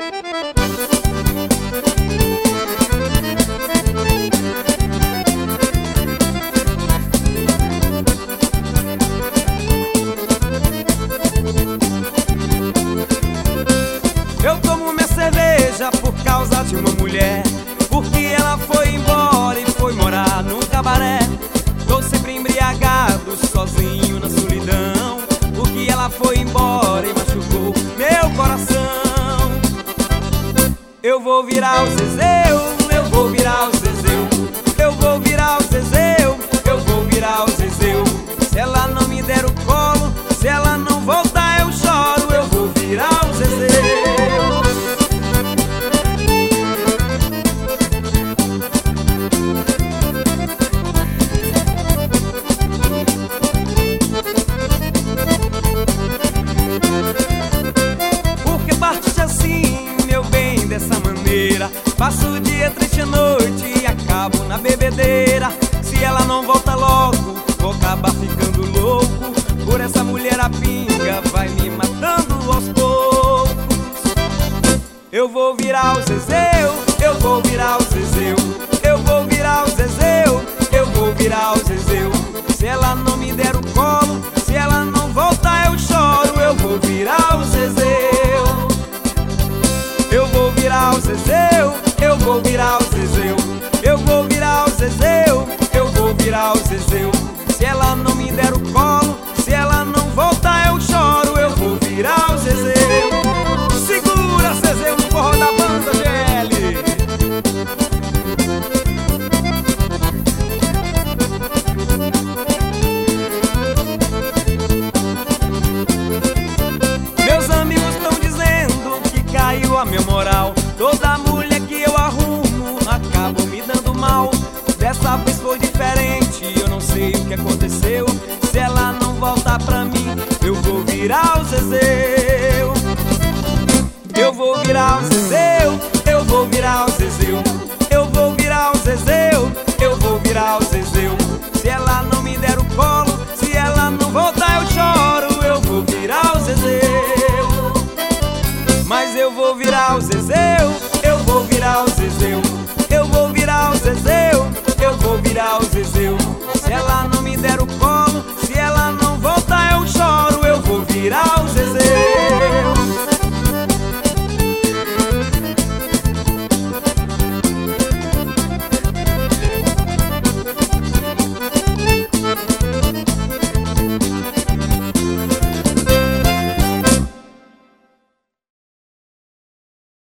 Eu tomo minha cerveja por causa de uma mulher, porque ela foi embora e foi morar num cabaré. Tô sempre embriagado, sozinho na solidão, porque ela foi embora e machucou meu coração. Eu vou virar o Zezéu, eu vou virar o Zezéu, eu vou virar o Zezéu, eu vou virar o Zezéu. Se ela não me der o colo, se ela não voltar eu choro, eu vou virar o Zezéu. Passo o dia triste à noite e acabo na bebedeira. Se ela não volta logo, vou acabar ficando louco. Por essa mulher a pinga vai me matando aos poucos. Eu vou virar o Zezéu, eu vou virar o Zezéu, eu vou virar o Zezéu, eu vou virar o Zezéu. Se ela não me der o colo, se ela não voltar eu choro, eu vou virar o Zezéu. Eu vou virar o Zezéu, eu vou virar o Zezéu, eu vou virar o Zezéu, eu vou virar o Zezéu. Se ela não me der o colo, se ela não voltar eu choro, eu vou virar o Zezéu. Segura Zezéu no forró da banda GL. Meus amigos estão dizendo que caiu a minha moral. Toda mulher que eu arrumo acaba me dando mal. Dessa vez foi diferente, eu não sei o que aconteceu. Se ela não voltar pra mim, eu vou virar o Zezéu. Eu vou virar o Zezéu, eu vou virar o Zezéu, eu vou virar o Zezéu, eu vou virar o Zezéu. Se ela não me der o colo, se ela não voltar eu choro, eu vou virar o Zezéu. Mas eu vou virar o Zezéu,